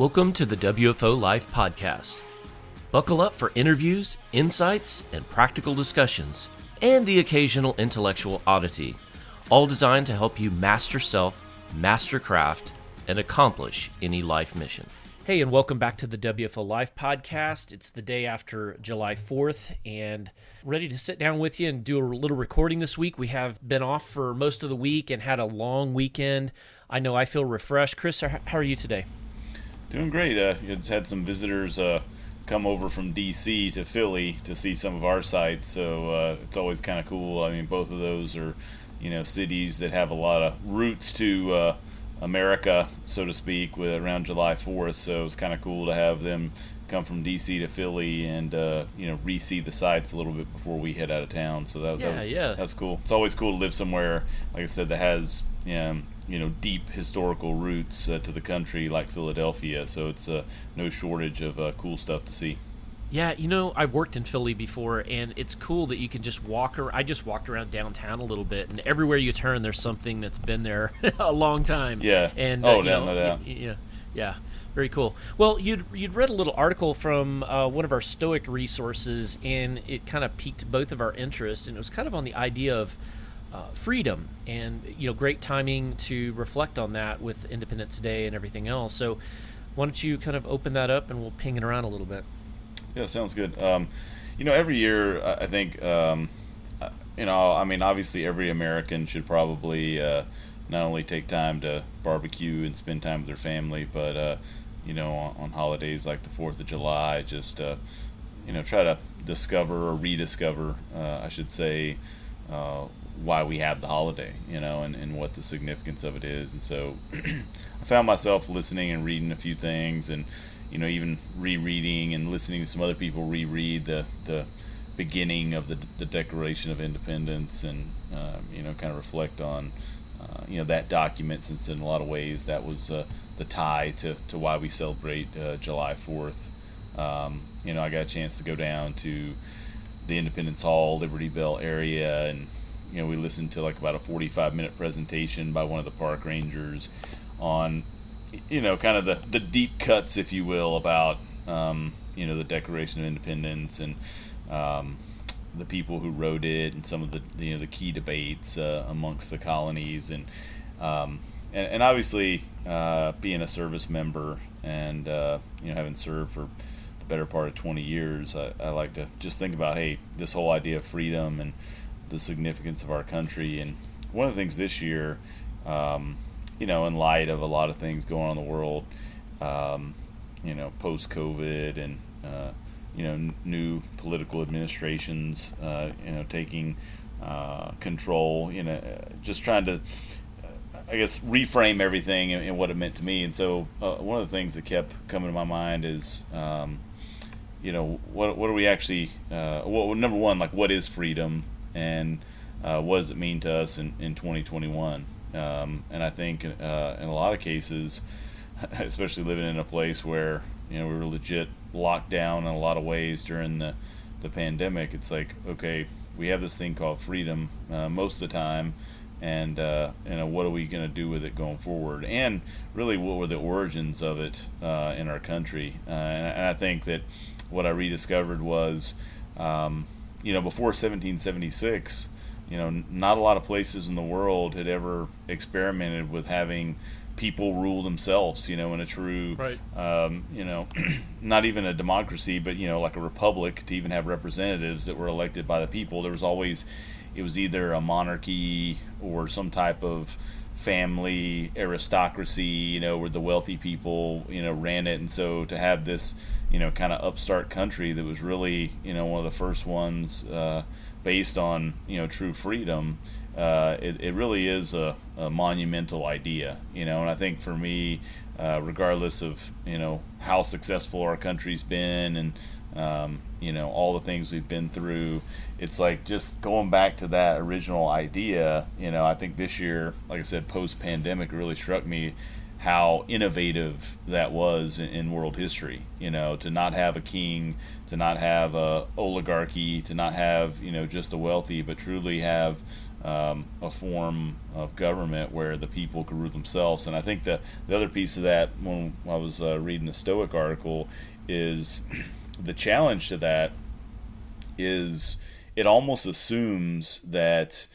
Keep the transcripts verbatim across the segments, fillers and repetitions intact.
Welcome to the W F O Life Podcast. Buckle up for interviews, insights, and practical discussions, and the occasional intellectual oddity, all designed to help you master self, master craft, and accomplish any life mission. Hey, and welcome back to the W F O Life Podcast. It's the day after July fourth, and ready to sit down with you and do a little recording this week. We have been off for most of the week and had a long weekend. I know I feel refreshed. Chris, how are you today? Doing great. Uh, it's had some visitors uh, come over from D C to Philly to see some of our sites, so uh, it's always kind of cool. I mean, both of those are, you know, cities that have a lot of roots to uh, America, so to speak, with around July fourth. So it's kind of cool to have them come from D C to Philly and uh, you know, re-see the sites a little bit before we head out of town. So that, yeah, that yeah, that's cool. It's always cool to live somewhere, like I said, that has um, you know, deep historical roots uh, to the country, like Philadelphia. So it's uh, no shortage of uh, cool stuff to see. Yeah, you know, I've worked in Philly before, and it's cool that you can just walk around. I just walked around downtown a little bit, and everywhere you turn, there's something that's been there a long time. Yeah. And oh, uh, you no, know, no doubt. Yeah, yeah, very cool. Well, you'd you'd read a little article from uh, one of our Stoic resources, and it kind of piqued both of our interest, and it was kind of on the idea of uh, freedom, and you know, great timing to reflect on that with Independence Day and everything else. So, why don't you kind of open that up, and we'll ping it around a little bit. Yeah, sounds good. Um, you know, every year, I think, um, you know, I mean, obviously every American should probably uh, not only take time to barbecue and spend time with their family, but, uh, you know, on, on holidays like the fourth of July, just, uh, you know, try to discover or rediscover, uh, I should say, uh, why we have the holiday, you know, and, and what the significance of it is. And so I found myself listening and reading a few things, and you know, even rereading and listening to some other people reread the the beginning of the the Declaration of Independence, and uh, you know, kind of reflect on uh, you know, that document, since in a lot of ways that was uh, the tie to, to why we celebrate uh, July fourth. Um, you know, I got a chance to go down to the Independence Hall, Liberty Bell area, and you know, we listened to like about a forty-five minute presentation by one of the park rangers on, you know, kind of the, the deep cuts, if you will, about, um, you know, the Declaration of Independence and um, the people who wrote it, and some of the, you know, the key debates uh, amongst the colonies. And, um, and, and obviously uh, being a service member and, uh, you know, having served for the better part of twenty years, I, I like to just think about, hey, this whole idea of freedom and the significance of our country. And one of the things this year, um, you know, in light of a lot of things going on in the world, um, you know, post-COVID and, uh, you know, n- new political administrations, uh, you know, taking uh, control, you know, just trying to, uh, I guess, reframe everything and, and what it meant to me. And so uh, one of the things that kept coming to my mind is, um, you know, what what are we actually, uh, well, number one, like, what is freedom, and uh, what does it mean to us in, in twenty twenty-one? Um, and I think uh, in a lot of cases, especially living in a place where, you know, we were legit locked down in a lot of ways during the, the pandemic, it's like, okay, we have this thing called freedom uh, most of the time, and uh, you know, what are we going to do with it going forward? And really, what were the origins of it uh, in our country? Uh, and, and I think that what I rediscovered was, um, you know, before seventeen seventy-six, you know, not a lot of places in the world had ever experimented with having people rule themselves, you know, in a true, right. um, you know, not even a democracy, but, you know, like a republic, to even have representatives that were elected by the people. There was always, it was either a monarchy or some type of family aristocracy, you know, where the wealthy people, you know, ran it. And so to have this, you know, kind of upstart country that was really, you know, one of the first ones, uh, based on, you know, true freedom, uh, it, it really is a, a monumental idea, you know. And I think for me, uh, regardless of, you know, how successful our country's been, and um, you know, all the things we've been through, it's like just going back to that original idea. You know, I think this year, like I said, post-pandemic, really struck me how innovative that was in, in world history. You know, to not have a king, to not have a oligarchy, to not have, you know, just the wealthy, but truly have um, a form of government where the people could rule themselves. And I think the the other piece of that, when I was uh, reading the Stoic article, is the challenge to that is it almost assumes that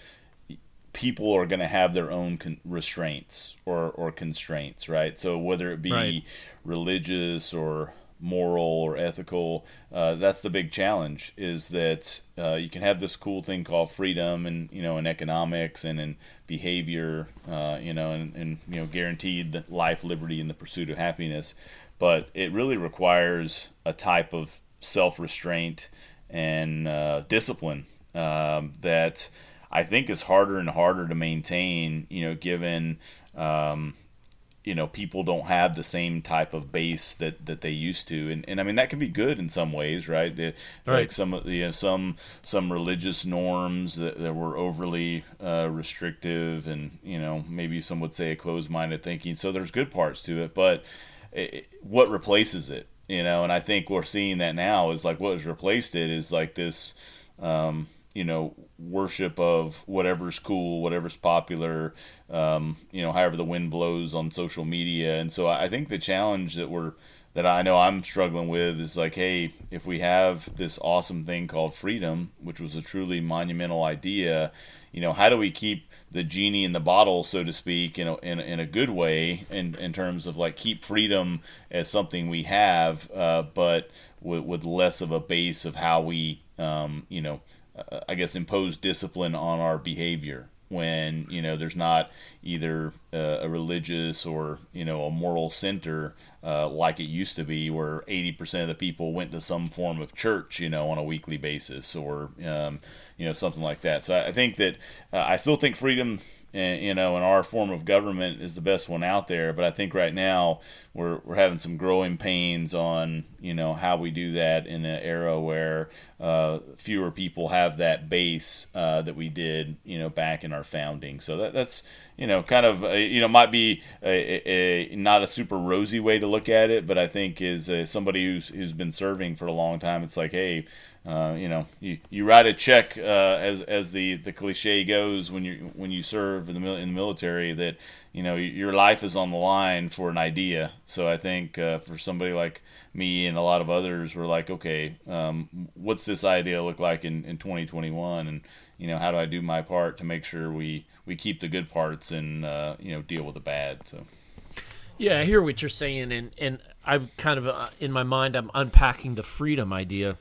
people are going to have their own con- restraints or, or constraints, right? So whether it be right. religious or moral or ethical, uh, that's the big challenge, is that uh, you can have this cool thing called freedom, and you know, in economics and in behavior, uh, you know, and, and you know, guaranteed life, liberty, and the pursuit of happiness, but it really requires a type of self-restraint and uh, discipline um, that I think is harder and harder to maintain, you know, given, um, you know, people don't have the same type of base that, that they used to. And, and I mean, that can be good in some ways, right? The, right. Like some, you know, some, some religious norms that, that were overly uh, restrictive, and, you know, maybe some would say a closed-minded thinking. So there's good parts to it, but it, what replaces it, you know? And I think we're seeing that now is like what has replaced it is like this, um, you know, worship of whatever's cool, whatever's popular, um, you know, however the wind blows on social media. And so I think the challenge that we're, that I know I'm struggling with is like, hey, if we have this awesome thing called freedom, which was a truly monumental idea, you know, how do we keep the genie in the bottle, so to speak, in a, in, in a good way, in, in terms of like keep freedom as something we have, uh, but with, with less of a base of how we, um, you know, uh, I guess impose discipline on our behavior when, you know, there's not either uh, a religious or, you know, a moral center uh, like it used to be, where eighty percent of the people went to some form of church, you know, on a weekly basis, or, um, you know, something like that. So I think that uh, I still think freedom, you know, in our form of government is the best one out there. But I think right now we're we're having some growing pains on, you know, how we do that in an era where uh, fewer people have that base uh, that we did, you know, back in our founding. So that that's, you know, kind of, a, you know, might be a, a, a not a super rosy way to look at it, but I think is uh, somebody who's who's been serving for a long time, it's like, hey, Uh, you know, you, you write a check, uh, as as the, the cliche goes, when you when you serve in the, mil- in the military, that, you know, your life is on the line for an idea. So I think uh, for somebody like me and a lot of others, we're like, okay, um, what's this idea look like in, in twenty twenty-one, and, you know, how do I do my part to make sure we, we keep the good parts and uh, you know, deal with the bad. So. Yeah, I hear what you're saying, and and I've kind of uh, in my mind I'm unpacking the freedom idea.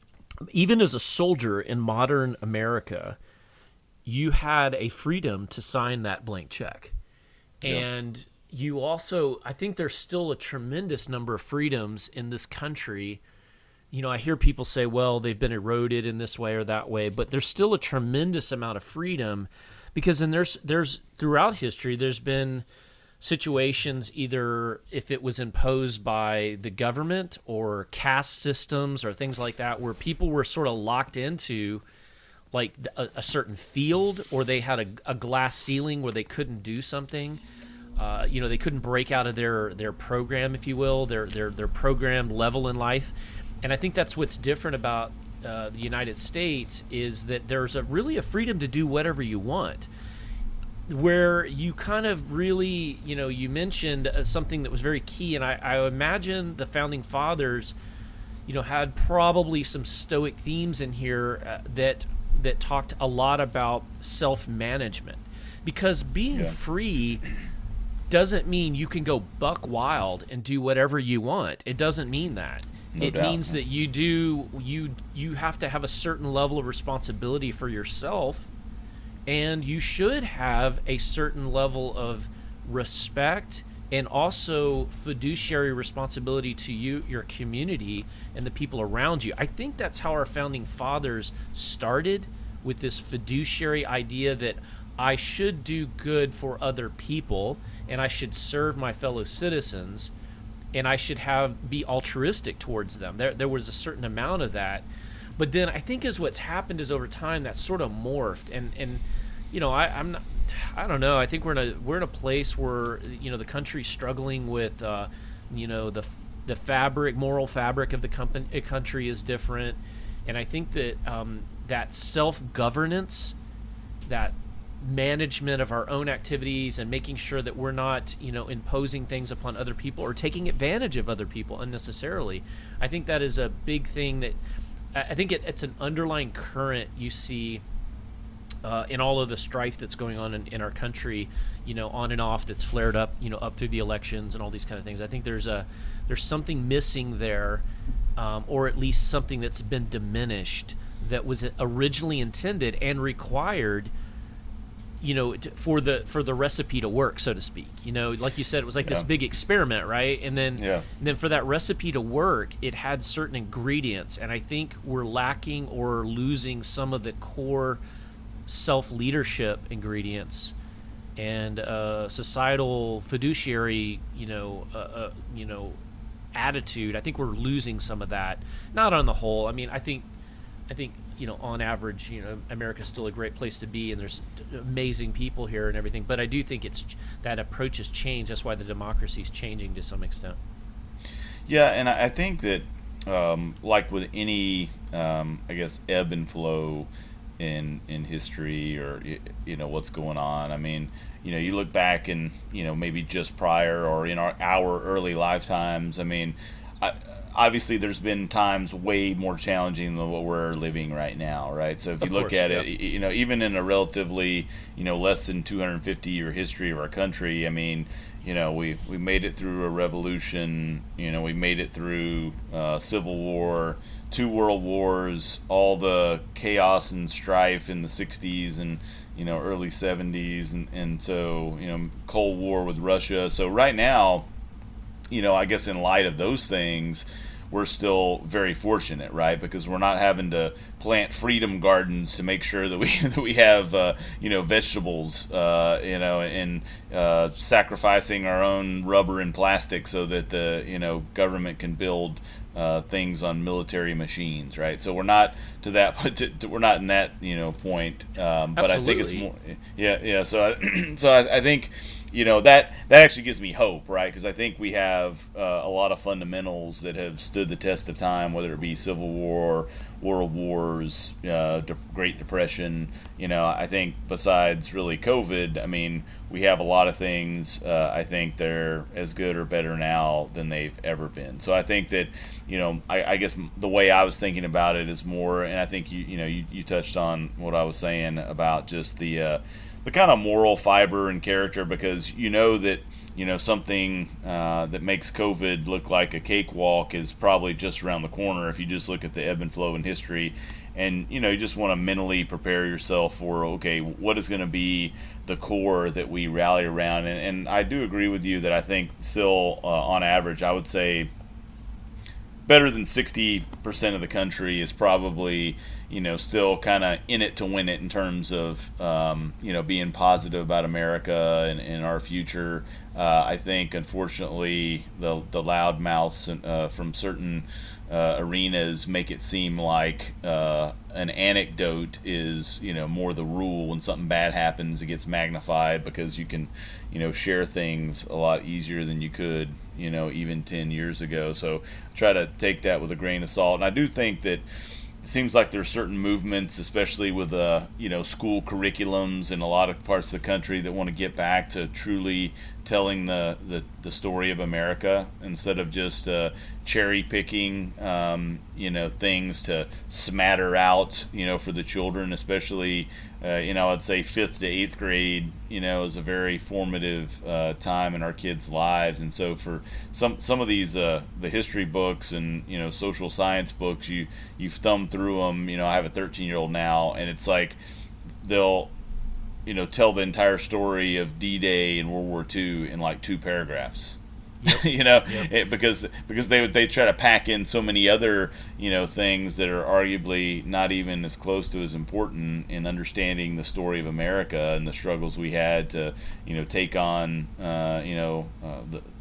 Even as a soldier in modern America, you had a freedom to sign that blank check. And yep. you also, I think there's still a tremendous number of freedoms in this country. You know, I hear people say, well, they've been eroded in this way or that way, but there's still a tremendous amount of freedom, because then there's there's throughout history, there's been situations, either if it was imposed by the government or caste systems or things like that, where people were sort of locked into like a, a certain field, or they had a, a glass ceiling where they couldn't do something. Uh, you know, they couldn't break out of their, their program, if you will, their their their program level in life. And I think that's what's different about uh, the United States, is that there's a really a freedom to do whatever you want. Where you kind of really, you know, you mentioned uh, something that was very key, and I, I imagine the Founding Fathers, you know, had probably some Stoic themes in here uh, that that talked a lot about self-management, because being yeah. free doesn't mean you can go buck wild and do whatever you want. It doesn't mean that. No it doubt. means that you do you you have to have a certain level of responsibility for yourself. And you should have a certain level of respect and also fiduciary responsibility to you, your community, and the people around you. I think that's how our Founding Fathers started, with this fiduciary idea that I should do good for other people, and I should serve my fellow citizens, and I should have be altruistic towards them. There, there was a certain amount of that. But then I think as what's happened is over time that's sort of morphed, and, and you know, I, I'm not, I don't know. I think we're in a we're in a place where, you know, the country's struggling with, uh, you know, the the fabric, moral fabric of the company, country is different, and I think that um, that self governance, that management of our own activities, and making sure that we're not, you know, imposing things upon other people or taking advantage of other people unnecessarily. I think that is a big thing that I think it, it's an underlying current you see uh, in all of the strife that's going on in, in our country, you know, on and off, that's flared up, you know, up through the elections and all these kind of things. I think there's a there's something missing there, um, or at least something that's been diminished that was originally intended and required, you know, for the for the recipe to work, so to speak. You know, like you said, it was like yeah. this big experiment, right? And then, yeah. and then for that recipe to work, it had certain ingredients, and I think we're lacking or losing some of the core self-leadership ingredients and uh, societal fiduciary, you know, uh, uh, you know, attitude. I think we're losing some of that. Not on the whole. I mean, I think, I think. you know, on average, you know, America's still a great place to be, and there's amazing people here and everything. But I do think it's that approach has changed. That's why the democracy is changing to some extent. Yeah, and I think that, um, like with any, um, I guess, ebb and flow in in history, or you know what's going on. I mean, you know, you look back and you know maybe just prior or in our our early lifetimes. I mean, I. Obviously, there's been times way more challenging than what we're living right now, right? So if you of look course, at yeah. it, you know, even in a relatively, you know, less than two hundred fifty year history of our country, I mean, you know, we, we made it through a revolution, you know, we made it through uh, Civil War, two world wars, all the chaos and strife in the sixties and, you know, early seventies, and, and so, you know, Cold War with Russia. So right now, you know, I guess in light of those things, we're still very fortunate, right? Because we're not having to plant freedom gardens to make sure that we that we have, uh, you know, vegetables, uh, you know, and uh, sacrificing our own rubber and plastic so that the, you know, government can build uh, things on military machines, right? So we're not to that, to, to, we're not in that, you know, point. Um, but Absolutely. I think it's more, yeah, yeah. So, I, so I, I think. You know, that that actually gives me hope, right? Because I think we have uh, a lot of fundamentals that have stood the test of time, whether it be Civil War, World Wars, uh, De- Great Depression. You know, I think besides really COVID, I mean, we have a lot of things. Uh, I think they're as good or better now than they've ever been. So I think that, you know, I, I guess the way I was thinking about it is more, and I think you you know you, you touched on what I was saying about just the. Uh, the kind of moral fiber and character, because you know that you know something uh, that makes COVID look like a cakewalk is probably just around the corner if you just look at the ebb and flow in history, and you know you just want to mentally prepare yourself for, okay, what is going to be the core that we rally around. And, and I do agree with you that I think still uh, on average I would say better than sixty percent of the country is probably, you know, still kind of in it to win it in terms of, um, you know, being positive about America and, and our future. Uh, I think, unfortunately, the the loudmouths uh, from certain uh, arenas make it seem like uh, an anecdote is, you know, more the rule. When something bad happens, it gets magnified because you can, you know, share things a lot easier than you could, you know, even ten years ago. So try to take that with a grain of salt. And I do think that it seems like there's certain movements, especially with uh, you know, school curriculums in a lot of parts of the country, that want to get back to truly telling the, the, the story of America instead of just uh, cherry picking, um, you know, things to smatter out, you know, for the children, especially, uh, you know, I'd say fifth to eighth grade, you know, is a very formative uh, time in our kids' lives. And so for some some of these, uh, the history books and, you know, social science books, you, you thumb through them. You know, I have a thirteen-year-old now, and it's like they'll, you know, tell the entire story of D-Day and World War Two in like two paragraphs. Yep. you know, yep. it, because because they they try to pack in so many other, you know, things that are arguably not even as close to as important in understanding the story of America and the struggles we had to, you know, take on, uh, you know, uh, the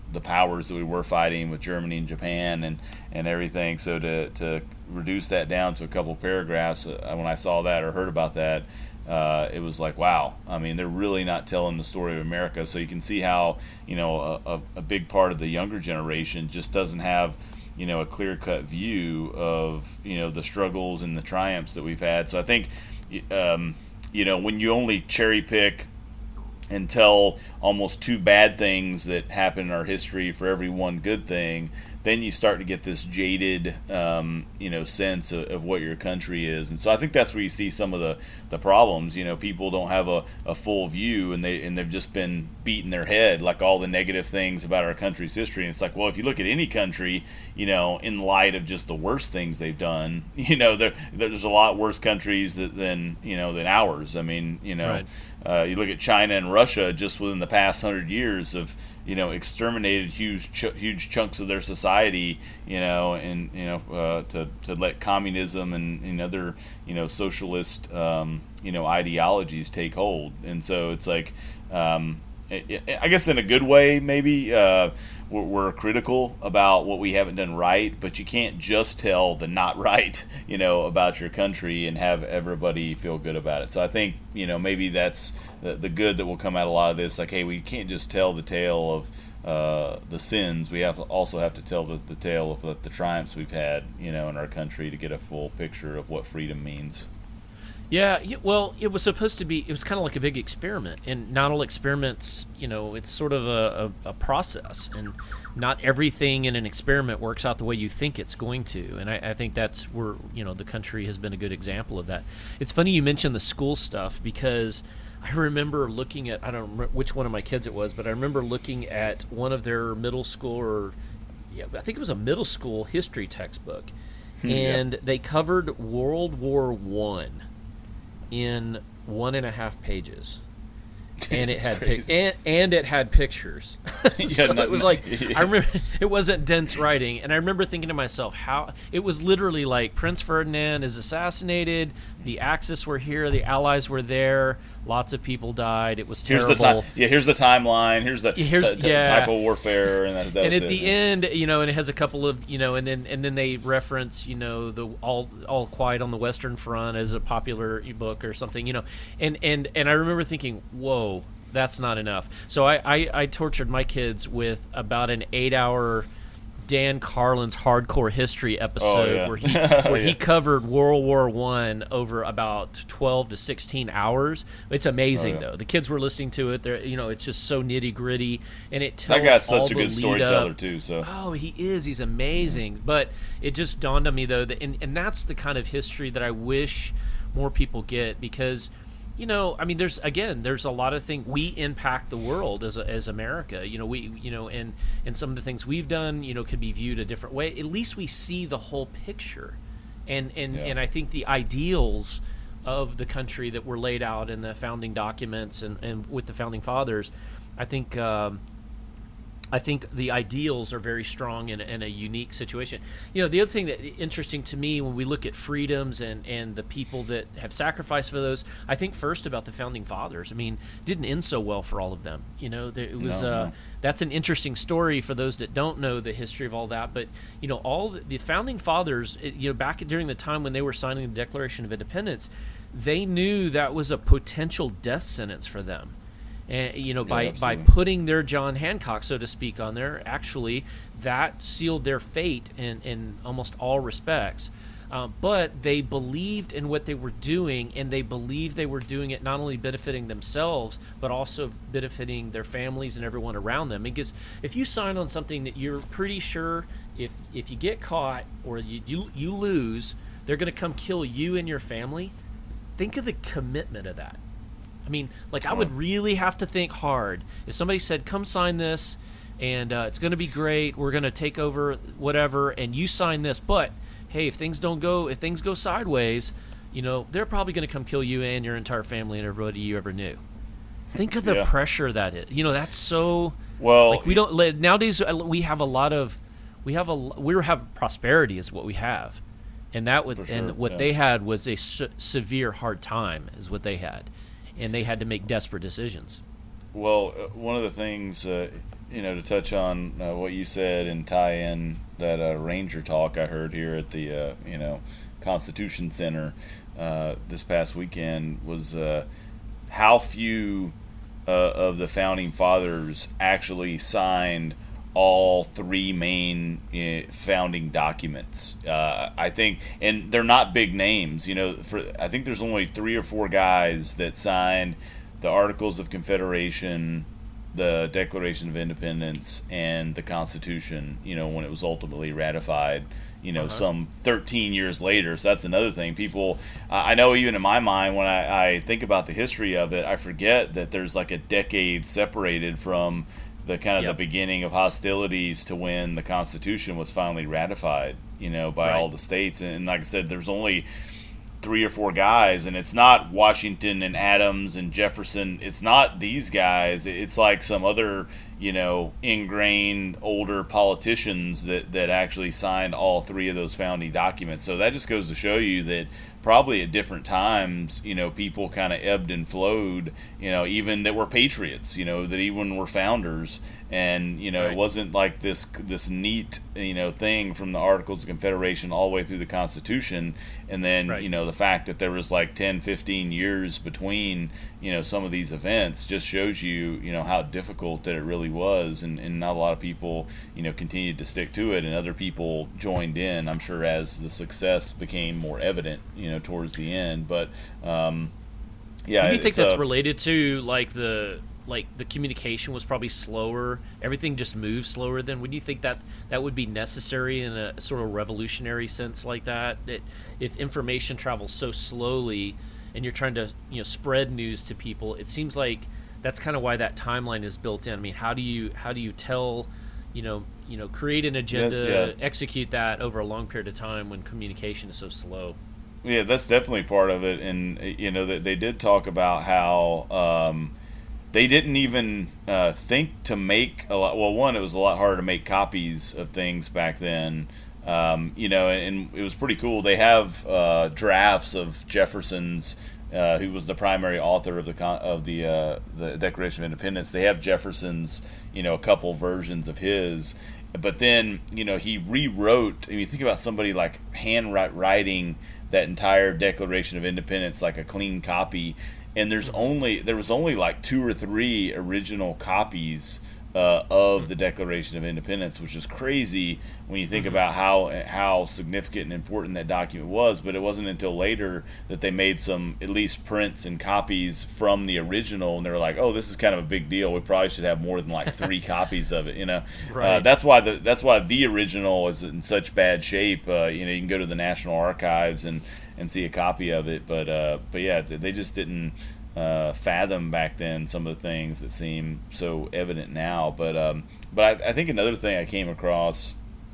the powers that we were fighting with Germany and Japan and, and everything. So to to reduce that down to a couple paragraphs, uh, when I saw that or heard about that, uh, it was like, wow. I mean, they're really not telling the story of America. So you can see how, you know, a, a, a big part of the younger generation just doesn't have, you know, a clear-cut view of, you know, the struggles and the triumphs that we've had. So I think, um, you know, when you only cherry pick and tell almost two bad things that happen in our history for every one good thing, then you start to get this jaded, um, you know, sense of, of what your country is. And so I think that's where you see some of the, the problems. You know, people don't have a, a full view, and they and they've just been beating their head like all the negative things about our country's history. And it's like, well, if you look at any country, you know, in light of just the worst things they've done, you know, there there's a lot worse countries that, than you know than ours. I mean, you know, Right. uh, you look at China and Russia just within the past hundred years of, you know, exterminated huge ch- huge chunks of their society, you know, and you know uh, to to let communism and, and other, you know, socialist um, you know ideologies take hold. And so it's like, um, it, it, I guess in a good way, maybe uh, we're, we're critical about what we haven't done right, but you can't just tell the not right, you know, about your country and have everybody feel good about it. So I think, you know, maybe that's the, the good that will come out of a lot of this. Like, hey, we can't just tell the tale of uh, the sins. We have to also have to tell the, the tale of the, the triumphs we've had, you know, in our country to get a full picture of what freedom means. Yeah, y- well, it was supposed to be, it was kind of like a big experiment, and not all experiments, you know, it's sort of a, a, a process, and not everything in an experiment works out the way you think it's going to, and I, I think that's where, you know, the country has been a good example of that. It's funny you mentioned the school stuff, because I remember looking at, I don't remember which one of my kids it was, but I remember looking at one of their middle school, or yeah, I think it was a middle school history textbook, and yeah. they covered World War One in one and a half pages, and it had pic- and, and it had pictures. So yeah, not, it was like, I remember it wasn't dense writing, and I remember thinking to myself, how it was literally like Prince Ferdinand is assassinated, the Axis were here, the Allies were there, lots of people died, it was terrible. Here's the time, yeah, here's the timeline, here's the here's, t- t- yeah. type of warfare, and that, that and was at it. the end, you know, and it has a couple of, you know, and then and then they reference, you know, the all all Quiet on the Western Front as a popular book or something, you know, and and and I remember thinking, whoa, that's not enough. So I I, I tortured my kids with about an eight hour Dan Carlin's Hardcore History episode, oh, yeah. where he where yeah. he covered World War One over about twelve to sixteen hours. It's amazing oh, yeah. though. The kids were listening to it. They're, you know, it's just so nitty gritty, and it tells that guy's all such a the good storyteller up. too. So oh, he is. He's amazing. Mm-hmm. But it just dawned on me though that, and, and that's the kind of history that I wish more people get, because, you know, I mean, there's again, there's a lot of things. We impact the world as a, as America. You know, we, you know, and and some of the things we've done, you know, could be viewed a different way. At least we see the whole picture, and and yeah. and I think the ideals of the country that were laid out in the founding documents and and with the founding fathers, I think. Um, I think the ideals are very strong in, in a unique situation. You know, the other thing that interesting to me when we look at freedoms and, and the people that have sacrificed for those, I think first about the founding fathers. I mean, didn't end so well for all of them. You know, there, it was no, uh, no. That's an interesting story for those that don't know the history of all that. But you know, all the, the founding fathers, you know, back during the time when they were signing the Declaration of Independence, they knew that was a potential death sentence for them. And, you know, by, yeah, by putting their John Hancock, so to speak, on there, actually, that sealed their fate in, in almost all respects. Uh, but they believed in what they were doing, and they believed they were doing it not only benefiting themselves, but also benefiting their families and everyone around them. Because if you sign on something that you're pretty sure if if you get caught or you you, you lose, they're going to come kill you and your family, think of the commitment of that. I mean, like, I would really have to think hard. If somebody said, come sign this, and uh, it's going to be great, we're going to take over whatever, and you sign this, but, hey, if things don't go, if things go sideways, you know, they're probably going to come kill you and your entire family and everybody you ever knew. Think of the yeah. pressure that is. You know, that's so, well, like, we don't, nowadays, we have a lot of, we have a, we have prosperity is what we have. And that would, sure, and what yeah. they had was a se- severe hard time is what they had. And they had to make desperate decisions. Well, uh, one of the things, uh, you know, to touch on uh, what you said and tie in that uh, Ranger talk I heard here at the, uh, you know, Constitution Center uh, this past weekend was uh, how few uh, of the founding fathers actually signed all three main uh, founding documents. Uh, I think, and they're not big names. You know, for I think there's only three or four guys that signed the Articles of Confederation, the Declaration of Independence, and the Constitution. You know, when it was ultimately ratified. You know, uh-huh. some thirteen years later. So that's another thing. People, uh, I know even in my mind, when I, I think about the history of it, I forget that there's like a decade separated from the kind of yep. the beginning of hostilities to when the Constitution was finally ratified, you know, by right. all the states. And, and like I said, there's only three or four guys, and it's not Washington and Adams and Jefferson. It's not these guys. It's like some other, you know, ingrained older politicians that, that actually signed all three of those founding documents. So that just goes to show you that probably at different times, you know, people kind of ebbed and flowed, you know, even that were patriots, you know, that even were founders. And, you know, right. it wasn't like this this neat, you know, thing from the Articles of Confederation all the way through the Constitution. And then, right. you know, the fact that there was like ten, fifteen years between, you know, some of these events just shows you, you know, how difficult that it really was. And, and not a lot of people, you know, continued to stick to it. And other people joined in, I'm sure, as the success became more evident, you know, towards the end. But, um, yeah. Do you think that's a, related to, like, the... like the communication was probably slower, everything just moved slower then? Would you think that that would be necessary in a sort of revolutionary sense like that? That if information travels so slowly and you're trying to, you know, spread news to people, it seems like that's kind of why that timeline is built in. I mean, how do you how do you tell, you know, you know, create an agenda, yeah, yeah. execute that over a long period of time when communication is so slow? Yeah, that's definitely part of it. And, you know, that they did talk about how um, they didn't even uh, think to make a lot. Well, one, it was a lot harder to make copies of things back then. Um, you know, and, and it was pretty cool. They have uh, drafts of Jefferson's, uh, who was the primary author of the con- of the uh, the Declaration of Independence. They have Jefferson's, you know, a couple versions of his. But then, you know, he rewrote. I mean, you think about somebody like hand writing that entire Declaration of Independence like a clean copy. And there's only there was only like two or three original copies uh, of the Declaration of Independence, which is crazy when you think mm-hmm. about how how significant and important that document was. But it wasn't until later that they made some at least prints and copies from the original, and they were like, "Oh, this is kind of a big deal. We probably should have more than like three copies of it." You know, right. uh, that's why the that's why the original is in such bad shape. Uh, you know, you can go to the National Archives and. and see a copy of it, but uh, but yeah, they just didn't uh, fathom back then some of the things that seem so evident now. But um, but I, I think another thing I came across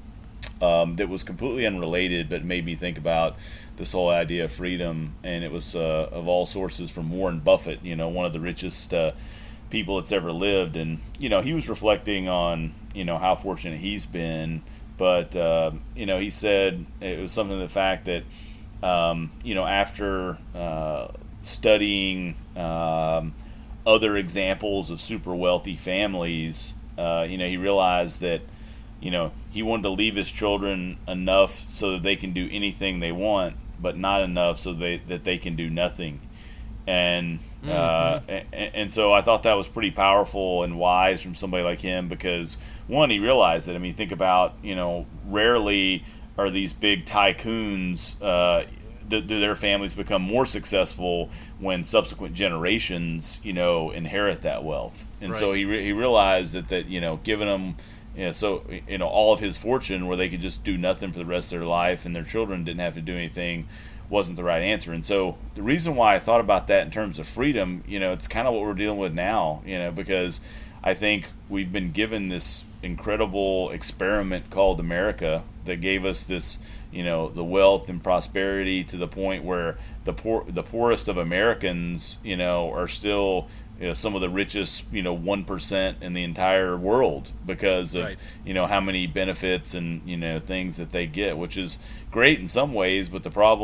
um, that was completely unrelated, but made me think about this whole idea of freedom, and it was uh, of all sources from Warren Buffett, you know, one of the richest uh, people that's ever lived, and you know, he was reflecting on you know how fortunate he's been, but uh, you know, he said it was something to the fact that. Um, you know, after uh, studying um, other examples of super wealthy families, uh, you know, he realized that, you know, he wanted to leave his children enough so that they can do anything they want, but not enough so they, that they can do nothing. And, mm-hmm. uh, and and so I thought that was pretty powerful and wise from somebody like him because, one, he realized that. I mean, think about, you know, rarely are these big tycoons, uh, th- their families become more successful when subsequent generations, you know, inherit that wealth. And right. so he re- he realized that, that, you know, giving them, you know, so, you know, all of his fortune where they could just do nothing for the rest of their life and their children didn't have to do anything wasn't the right answer. And so the reason why I thought about that in terms of freedom, you know, it's kind of what we're dealing with now, you know, because I think we've been given this incredible experiment called America that gave us this, you know, the wealth and prosperity to the point where the poor, the poorest of Americans, you know, are still, you know, some of the richest, you know, one percent in the entire world because of, right. you know, how many benefits and, you know, things that they get, which is great in some ways. But the problem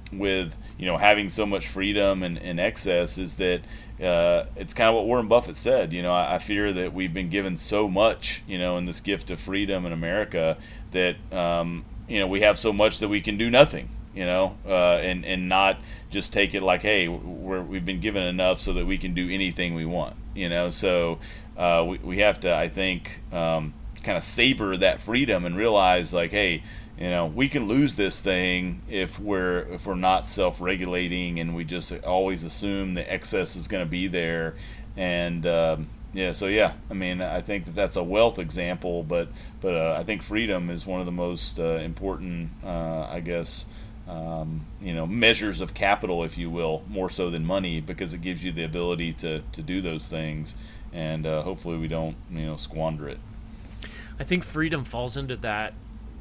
with you know having so much freedom and, and excess is that uh, it's kind of what Warren Buffett said. You know, I, I fear that we've been given so much, you know, in this gift of freedom in America that um, you know we have so much that we can do nothing. You know, uh, and and not just take it like, hey, we're, we've been given enough so that we can do anything we want. You know, so uh, we we have to, I think, um, kind of savor that freedom and realize, like, hey, you know, we can lose this thing if we're if we're not self-regulating and we just always assume the excess is going to be there. And um, yeah, so yeah, I mean, I think that that's a wealth example, but but uh, I think freedom is one of the most uh, important, uh, I guess. Um, you know, measures of capital, if you will, more so than money, because it gives you the ability to, to do those things, and uh, hopefully we don't, you know, squander it. I think freedom falls into that.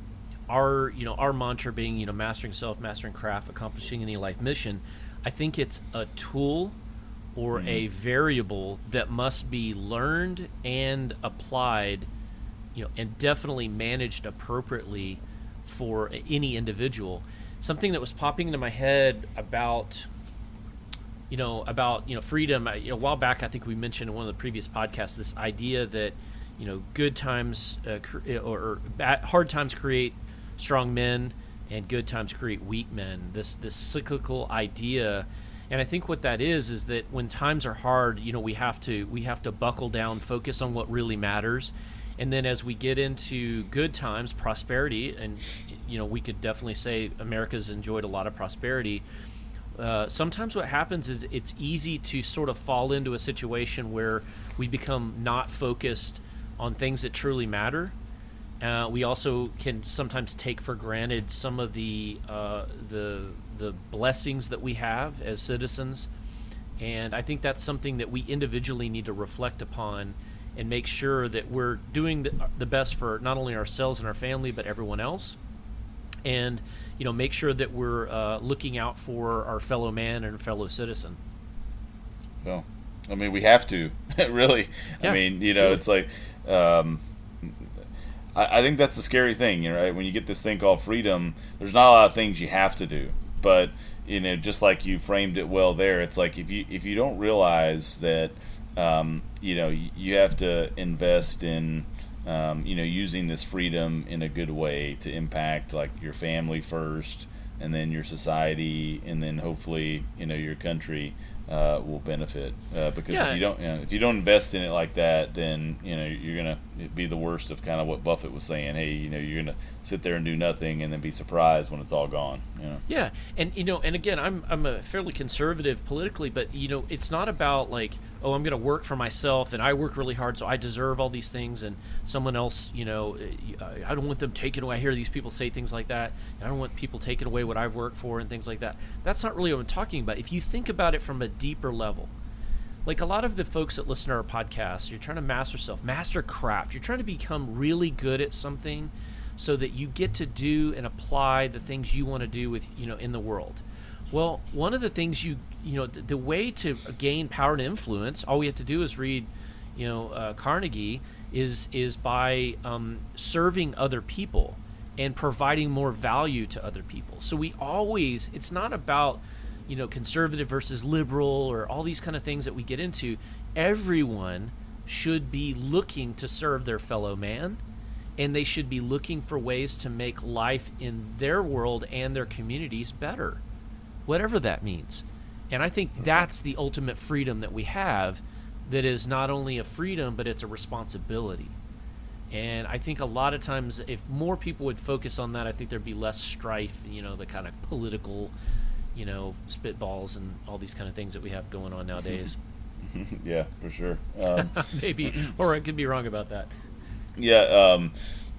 Our, you know, our mantra being, you know, mastering self, mastering craft, accomplishing any life mission. I think it's a tool or mm-hmm. a variable that must be learned and applied, you know, and definitely managed appropriately for any individual. Something that was popping into my head about, you know, about, you know, freedom. You know, a while back, I think we mentioned in one of the previous podcasts, this idea that, you know, good times uh, cre- or, or bad, hard times create strong men and good times create weak men. This, this cyclical idea. And I think what that is, is that when times are hard, you know, we have to, we have to buckle down, focus on what really matters. And then as we get into good times, prosperity, and, you know, we could definitely say America's enjoyed a lot of prosperity. Uh, sometimes what happens is it's easy to sort of fall into a situation where we become not focused on things that truly matter. Uh, we also can sometimes take for granted some of the uh, the the blessings that we have as citizens. And I think that's something that we individually need to reflect upon and make sure that we're doing the, the best for not only ourselves and our family, but everyone else. And, you know, make sure that we're uh, looking out for our fellow man and fellow citizen. Well, I mean, we have to, really. Yeah, I mean, you know, really. It's like, um, I, I think that's the scary thing, you know, right? When you get this thing called freedom, there's not a lot of things you have to do. But, you know, just like you framed it well there, it's like if you if you don't realize that, Um, you know, you have to invest in, um, you know, using this freedom in a good way to impact like your family first, and then your society, and then hopefully, you know, your country uh, will benefit. Uh, because yeah. if you don't, you know, if you don't invest in it like that, then you know you're gonna be the worst of kind of what Buffett was saying. Hey, you know, you're gonna sit there and do nothing, and then be surprised when it's all gone. You know. Yeah, and you know, and again, I'm I'm a fairly conservative politically, but you know, it's not about like, oh, I'm going to work for myself and I work really hard, so I deserve all these things, and someone else, you know, I don't want them taken away. I hear these people say things like that. I don't want people taking away what I've worked for and things like that. That's not really what I'm talking about. If you think about it from a deeper level, like a lot of the folks that listen to our podcast, you're trying to master self, master craft. You're trying to become really good at something so that you get to do and apply the things you want to do with, you know, in the world. Well, one of the things you, you know, the, the way to gain power and influence, all we have to do is read, you know, uh, Carnegie, is is by um, serving other people and providing more value to other people. So we always, it's not about, you know, conservative versus liberal or all these kind of things that we get into. Everyone should be looking to serve their fellow man, and they should be looking for ways to make life in their world and their communities better, whatever that means. And I think that's the ultimate freedom that we have, that is not only a freedom, but it's a responsibility. And I think a lot of times if more people would focus on that, I think there'd be less strife, you know, the kind of political, you know, spitballs and all these kind of things that we have going on nowadays. Yeah, for sure. Um, Maybe, or I could be wrong about that. Yeah, um,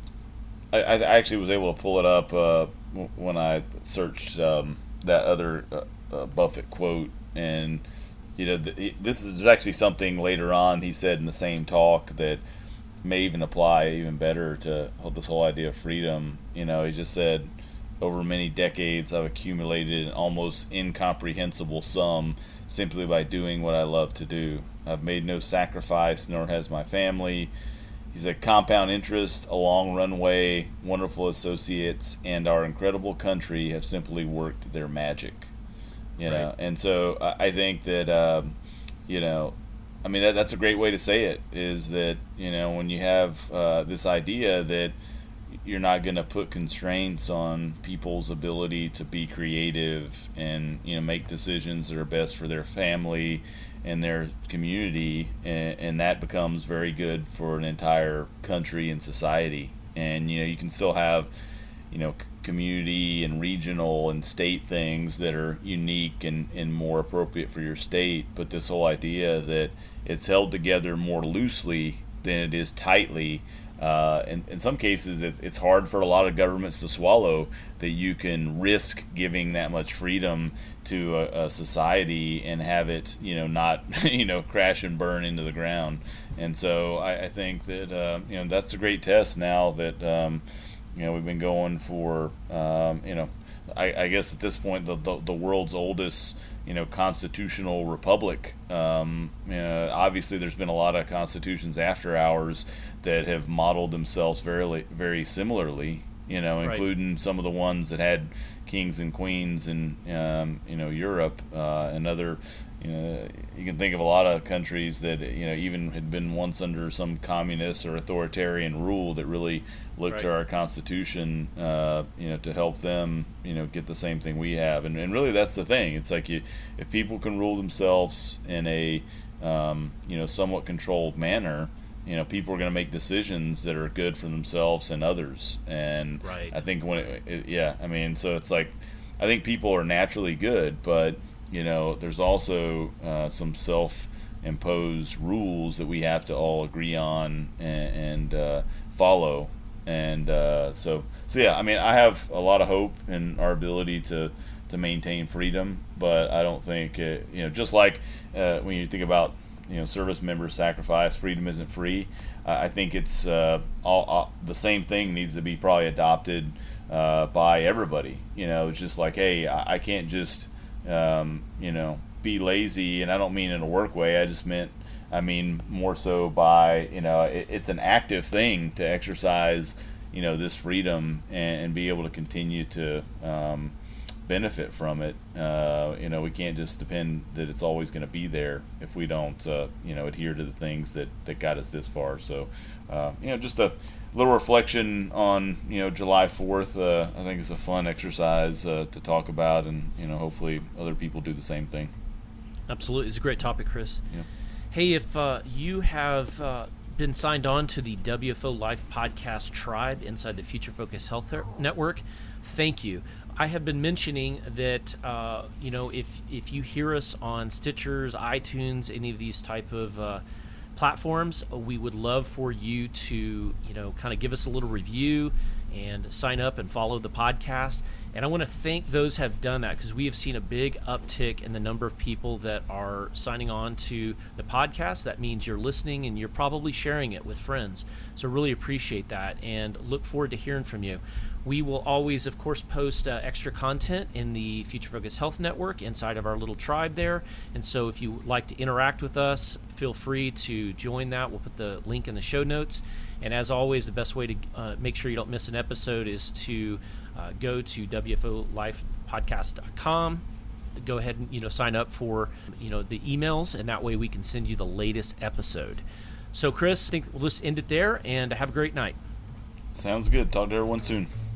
I, I actually was able to pull it up uh, when I searched um, that other uh, uh, Buffett quote, and you know, the, this is actually something later on he said in the same talk that may even apply even better to this whole idea of freedom. You know, he just said, over many decades I've accumulated an almost incomprehensible sum simply by doing what I love to do. I've made no sacrifice, nor has my family. He he said, compound interest, a long runway, wonderful associates, and our incredible country have simply worked their magic. You know, Right. and so I I think that, um, you know, I mean, that, that's a great way to say it, is that, you know, when you have uh, this idea that you're not going to put constraints on people's ability to be creative and, you know, make decisions that are best for their family and their community, and, and that becomes very good for an entire country and society. And, you know, you can still have, you know, c- community and regional and state things that are unique and, and more appropriate for your state, but this whole idea that it's held together more loosely than it is tightly. Uh, in, in some cases, it, it's hard for a lot of governments to swallow that you can risk giving that much freedom to a, a society and have it, you know, not, you know, crash and burn into the ground. And so I, I think that, uh, you know, that's a great test now that, um, you know, we've been going for, um, you know, I, I guess at this point, the, the, the world's oldest, you know, constitutional republic. Um, you know, obviously, there's been a lot of constitutions after ours that have modeled themselves very, very similarly. You know, Right. including some of the ones that had kings and queens in, um, you know, Europe uh, and other. You know, you can think of a lot of countries that, you know, even had been once under some communist or authoritarian rule that really looked to Right. our Constitution, uh, you know, to help them, you know, get the same thing we have. And, and really, that's the thing. It's like you, if people can rule themselves in a, um, you know, somewhat controlled manner, you know, people are going to make decisions that are good for themselves and others. And Right. I think when it, it, yeah, I mean, so it's like, I think people are naturally good, but you know, there's also uh, some self-imposed rules that we have to all agree on and, and uh, follow. And uh, so, so yeah, I mean, I have a lot of hope in our ability to, to maintain freedom, but I don't think, it, you know, just like uh, when you think about, you know, service members sacrifice, freedom isn't free. Uh, I think it's uh, all, all the same thing needs to be probably adopted uh, by everybody. You know, it's just like, hey, I, I can't just Um, you know, be lazy, and I don't mean in a work way. I just meant, I mean more so by, you know, it, it's an active thing to exercise, you know, this freedom and, and be able to continue to um, benefit from it. Uh, you know, we can't just depend that it's always going to be there if we don't, uh, you know, adhere to the things that, that got us this far. So, uh, you know, just a little reflection on, you know, July fourth. Uh, I think it's a fun exercise uh, to talk about, and, you know, hopefully other people do the same thing. Absolutely. It's a great topic, Chris. Yeah. Hey, if uh, you have uh, been signed on to the W F O Life Podcast Tribe inside the Future Focus Health Network, thank you. I have been mentioning that, uh, you know, if if you hear us on Stitchers, iTunes, any of these type of uh, platforms, we would love for you to, you know, kind of give us a little review and sign up and follow the podcast. And I want to thank those who have done that, because we have seen a big uptick in the number of people that are signing on to the podcast. That means you're listening and you're probably sharing it with friends. So really appreciate that and look forward to hearing from you. We will always, of course, post uh, extra content in the Future Focus Health Network inside of our little tribe there. And so if you would like to interact with us, feel free to join that. We'll put the link in the show notes. And as always, the best way to uh, make sure you don't miss an episode is to uh, go to W F O life podcast dot com. Go ahead and, you know, sign up for, you know, the emails, and that way we can send you the latest episode. So, Chris, I think we'll just end it there, and have a great night. Sounds good. Talk to everyone soon.